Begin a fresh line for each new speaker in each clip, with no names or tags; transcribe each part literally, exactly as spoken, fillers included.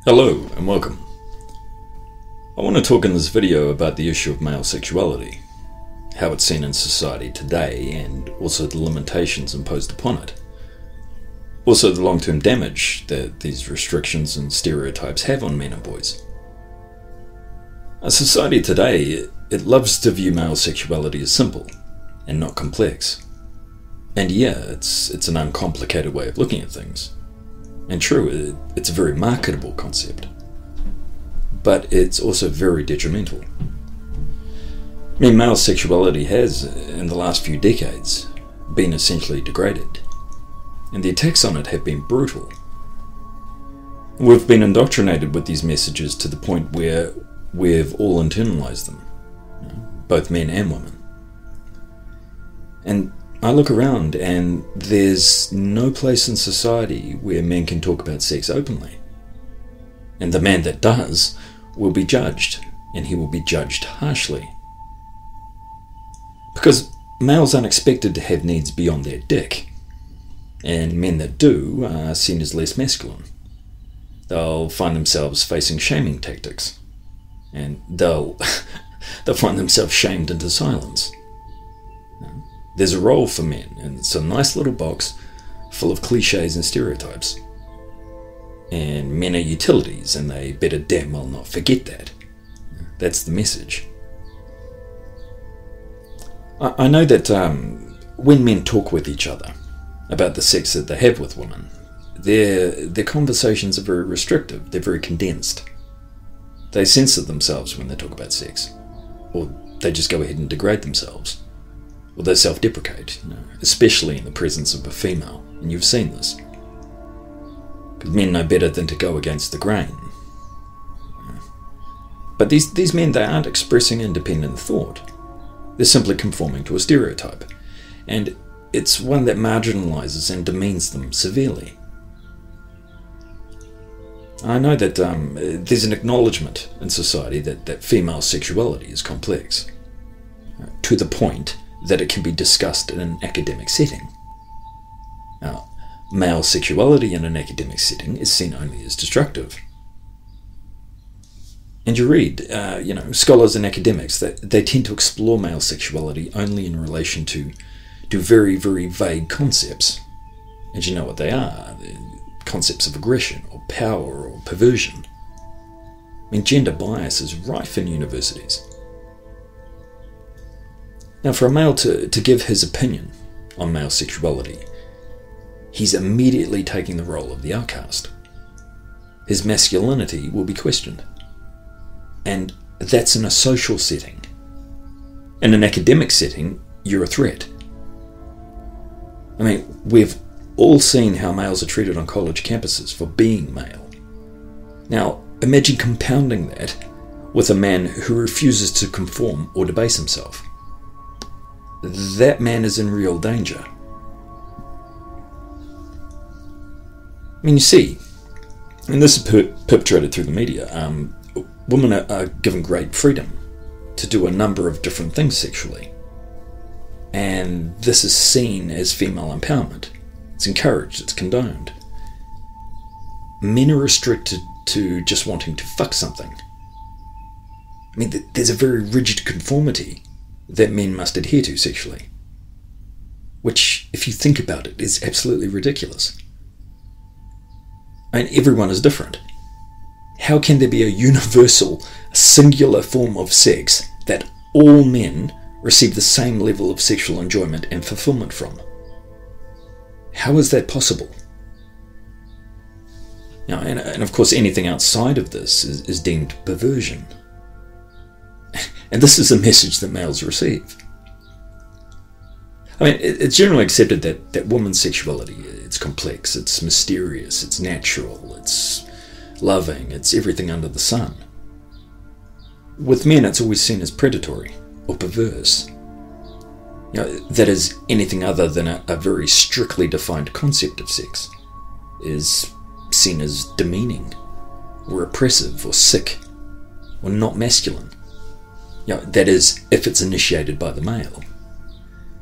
Hello and welcome. I want to talk in this video about the issue of male sexuality, how it's seen in society today, and also the limitations imposed upon it. Also the long-term damage that these restrictions and stereotypes have on men and boys. Our society today, it loves to view male sexuality as simple and not complex. And yeah, it's, it's an uncomplicated way of looking at things. And true, it, it's a very marketable concept. But it's also very detrimental. I mean, male sexuality has, in the last few decades, been essentially degraded. And the attacks on it have been brutal. We've been indoctrinated with these messages to the point where we've all internalized them, you know, both men and women. And I look around and there's no place in society where men can talk about sex openly. And the man that does will be judged, and he will be judged harshly. Because males aren't expected to have needs beyond their dick, and men that do are seen as less masculine. They'll find themselves facing shaming tactics, and they'll, they'll find themselves shamed into silence. There's a role for men, and it's a nice little box full of cliches and stereotypes. And men are utilities, and they better damn well not forget that. That's the message. I, I know that um, when men talk with each other about the sex that they have with women, their, their conversations are very restrictive, they're very condensed. They censor themselves when they talk about sex, or they just go ahead and degrade themselves. Or they self-deprecate, you know, especially in the presence of a female, and you've seen this. Because men know better than to go against the grain. But these, these men, they aren't expressing independent thought. They're simply conforming to a stereotype. And it's one that marginalizes and demeans them severely. I know that um, there's an acknowledgement in society that, that female sexuality is complex. Uh, to the point that it can be discussed in an academic setting. Now, male sexuality in an academic setting is seen only as destructive. And you read, uh, you know, scholars and academics, that they tend to explore male sexuality only in relation to, to very, very vague concepts. And you know what they are. They're concepts of aggression, or power, or perversion. I mean, gender bias is rife in universities. Now, for a male to, to give his opinion on male sexuality, he's immediately taking the role of the outcast. His masculinity will be questioned. And that's in a social setting. In an academic setting, you're a threat. I mean, we've all seen how males are treated on college campuses for being male. Now, imagine compounding that with a man who refuses to conform or debase himself. That man is in real danger. I mean, you see, and this is per- perpetrated through the media, um, women are, are given great freedom to do a number of different things sexually. And this is seen as female empowerment. It's encouraged, it's condoned. Men are restricted to just wanting to fuck something. I mean, th- there's a very rigid conformity that men must adhere to sexually. Which, if you think about it, is absolutely ridiculous. I mean, everyone is different. How can there be a universal, singular form of sex that all men receive the same level of sexual enjoyment and fulfillment from? How is that possible? Now, and, and of course, anything outside of this is, is deemed perversion. And this is a message that males receive. I mean, it's generally accepted that, that women's sexuality, it's complex, it's mysterious, it's natural, it's loving, it's everything under the sun. With men, it's always seen as predatory or perverse. You know, that is anything other than a, a very strictly defined concept of sex is seen as demeaning or oppressive or sick or not masculine. You know, that is, if it's initiated by the male.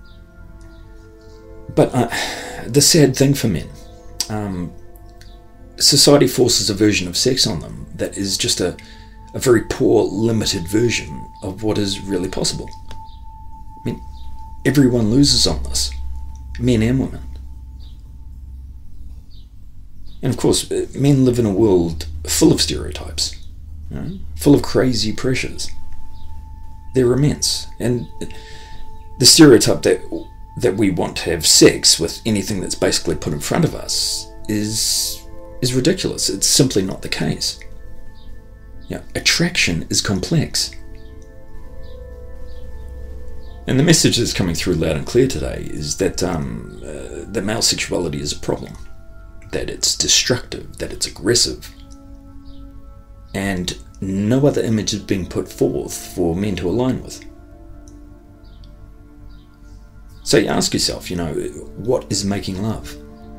But uh, the sad thing for men, um, society forces a version of sex on them that is just a, a very poor, limited version of what is really possible. I mean, everyone loses on this, men and women. And of course, men live in a world full of stereotypes, you know, full of crazy pressures. They're immense. And the stereotype that that we want to have sex with anything that's basically put in front of us is is ridiculous. It's simply not the case. Yeah, attraction is complex. And the message that's coming through loud and clear today is that um, uh, that male sexuality is a problem. That it's destructive, that it's aggressive. And no other image is being put forth for men to align with. So you ask yourself, you know, what is making love?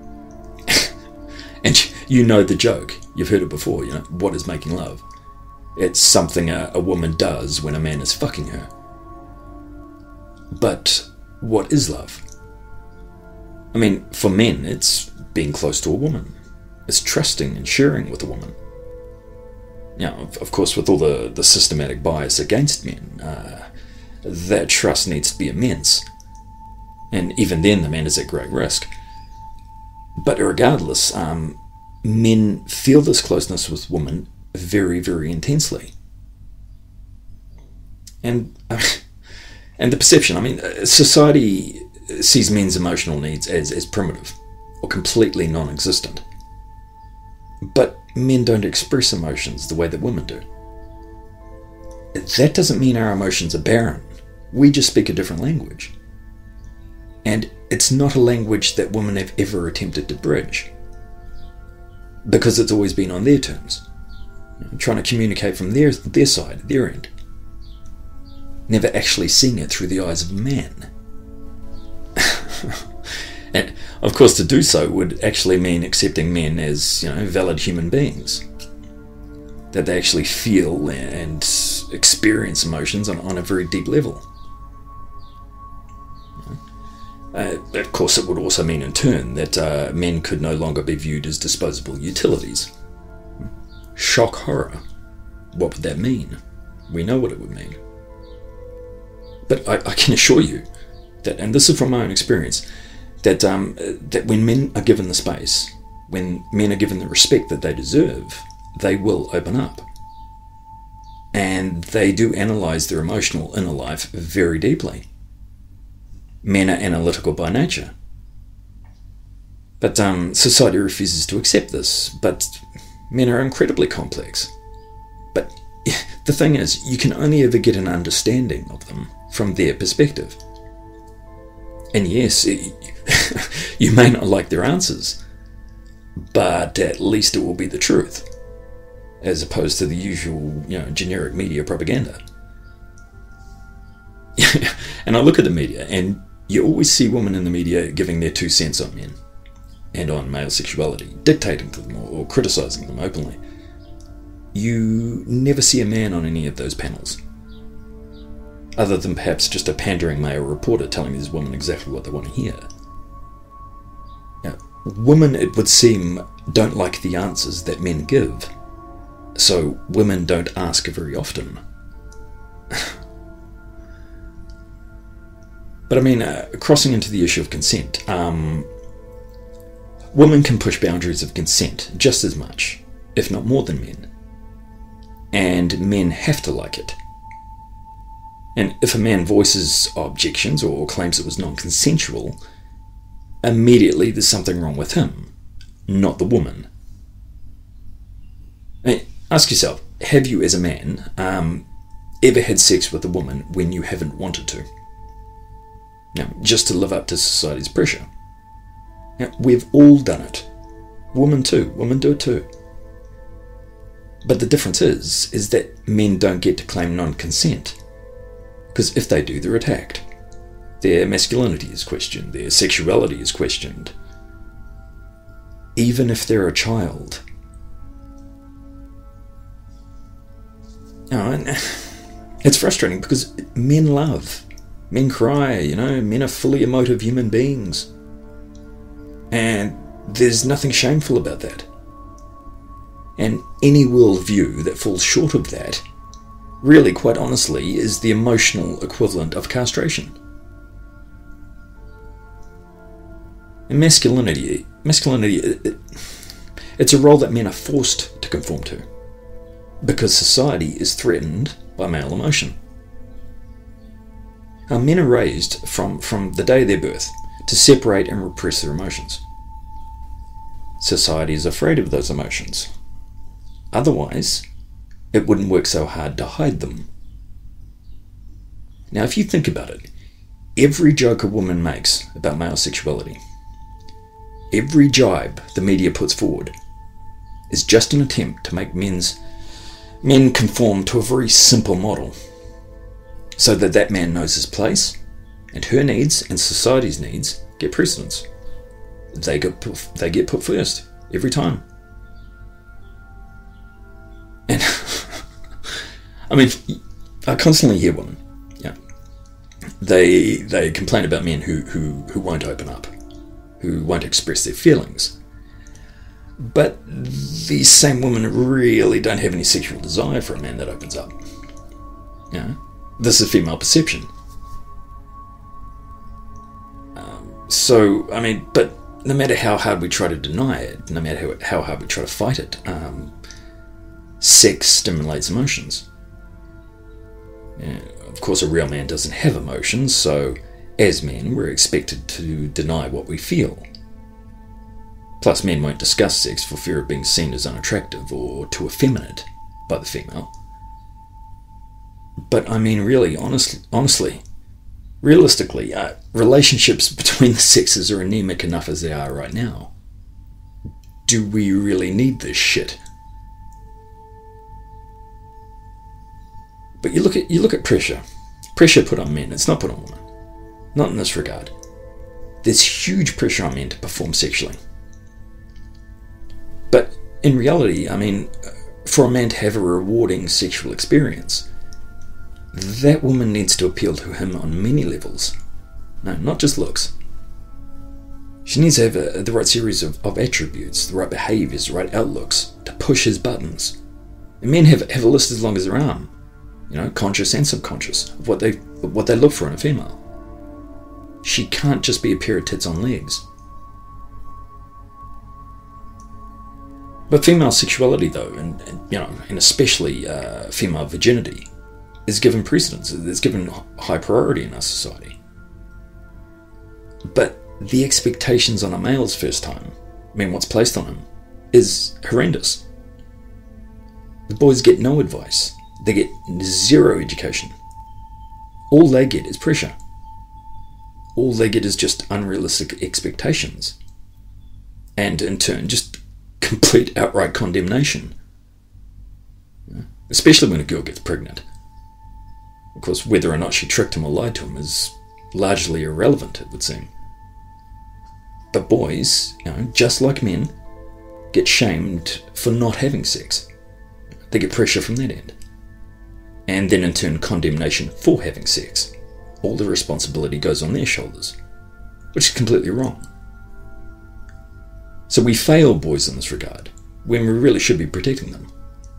And you know the joke. You've heard it before, you know, what is making love? It's something a, a woman does when a man is fucking her. But what is love? I mean, for men, it's being close to a woman. It's trusting and sharing with a woman. Now, of, of course, with all the, the systematic bias against men, uh, that trust needs to be immense. And even then, the man is at great risk. But regardless, um, men feel this closeness with women very, very intensely. And, uh, and the perception, I mean, society sees men's emotional needs as, as primitive or completely non-existent. But men don't express emotions the way that women do. That doesn't mean our emotions are barren. We just speak a different language. And it's not a language that women have ever attempted to bridge. Because it's always been on their terms. You know, trying to communicate from their, their side, their end. Never actually seeing it through the eyes of a man. And of course, to do so would actually mean accepting men as, you know, valid human beings. That they actually feel and experience emotions on, on a very deep level. Uh, of course, it would also mean in turn that uh, men could no longer be viewed as disposable utilities. Shock horror. What would that mean? We know what it would mean. But I, I can assure you that, and this is from my own experience, that um, that when men are given the space, when men are given the respect that they deserve, they will open up. And they do analyse their emotional inner life very deeply. Men are analytical by nature. But um, society refuses to accept this. But men are incredibly complex. But the thing is, you can only ever get an understanding of them from their perspective. And yes, it, you may not like their answers, but at least it will be the truth, as opposed to the usual, you know, generic media propaganda. And I look at the media, and you always see women in the media giving their two cents on men and on male sexuality, dictating to them or, or criticising them openly. You never see a man on any of those panels, other than perhaps just a pandering male reporter telling these women exactly what they want to hear. Now, women, it would seem, don't like the answers that men give, so women don't ask very often. But I mean, uh, crossing into the issue of consent, um, women can push boundaries of consent just as much, if not more than men. And men have to like it. And if a man voices objections or claims it was non-consensual, immediately there's something wrong with him, not the woman. I mean, ask yourself, have you as a man um, ever had sex with a woman when you haven't wanted to? Now, just to live up to society's pressure. Now, we've all done it. Women too. Women do it too. But the difference is, is that men don't get to claim non-consent. Because if they do, they're attacked. Their masculinity is questioned. Their sexuality is questioned. Even if they're a child. Oh, and it's frustrating because men love. Men cry, you know, men are fully emotive human beings. And there's nothing shameful about that. And any worldview that falls short of that, really, quite honestly, is the emotional equivalent of castration. And masculinity, masculinity, it, it, it's a role that men are forced to conform to, because society is threatened by male emotion. Now, men are raised from, from the day of their birth to separate and repress their emotions. Society is afraid of those emotions. Otherwise, it wouldn't work so hard to hide them. Now, if you think about it, every joke a woman makes about male sexuality, every jibe the media puts forward, is just an attempt to make men's men conform to a very simple model, so that that man knows his place, and her needs and society's needs get precedence. They get put, they get put first every time. And I mean, I constantly hear women, yeah, they they complain about men who who who won't open up, who won't express their feelings. But these same women really don't have any sexual desire for a man that opens up. You know, this is female perception. Um, so, I mean, but no matter how hard we try to deny it, no matter how, how hard we try to fight it, um, sex stimulates emotions. Yeah, of course, a real man doesn't have emotions, so as men, we're expected to deny what we feel. Plus, men won't discuss sex for fear of being seen as unattractive or too effeminate by the female. But I mean, really, honestly, honestly realistically, uh, relationships between the sexes are anemic enough as they are right now. Do we really need this shit? But you look at you look at pressure. Pressure put on men, it's not put on women. Not in this regard. There's huge pressure on men to perform sexually. But in reality, I mean, for a man to have a rewarding sexual experience, that woman needs to appeal to him on many levels. No, not just looks. She needs to have a, the right series of, of attributes, the right behaviours, the right outlooks to push his buttons. And men have, have a list as long as their arm, you know, conscious and subconscious, of what they what they look for in a female. She can't just be a pair of tits on legs. But female sexuality, though, and, and you know, and especially uh, female virginity, is given precedence. It's given high priority in our society. But the expectations on a male's first time, I mean, what's placed on him, is horrendous. The boys get no advice. They get zero education. All they get is pressure. All they get is just unrealistic expectations. And in turn, just complete outright condemnation. Especially when a girl gets pregnant. Of course, whether or not she tricked him or lied to him is largely irrelevant, it would seem. But boys, you know, just like men, get shamed for not having sex. They get pressure from that end. And then in turn, condemnation for having sex. All the responsibility goes on their shoulders, which is completely wrong. So we fail boys in this regard, when we really should be protecting them.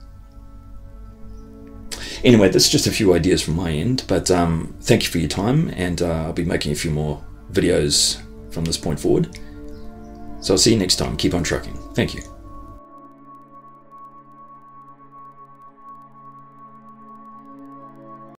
Anyway, that's just a few ideas from my end, but um, thank you for your time, and uh, I'll be making a few more videos from this point forward. So I'll see you next time. Keep on trucking. Thank you.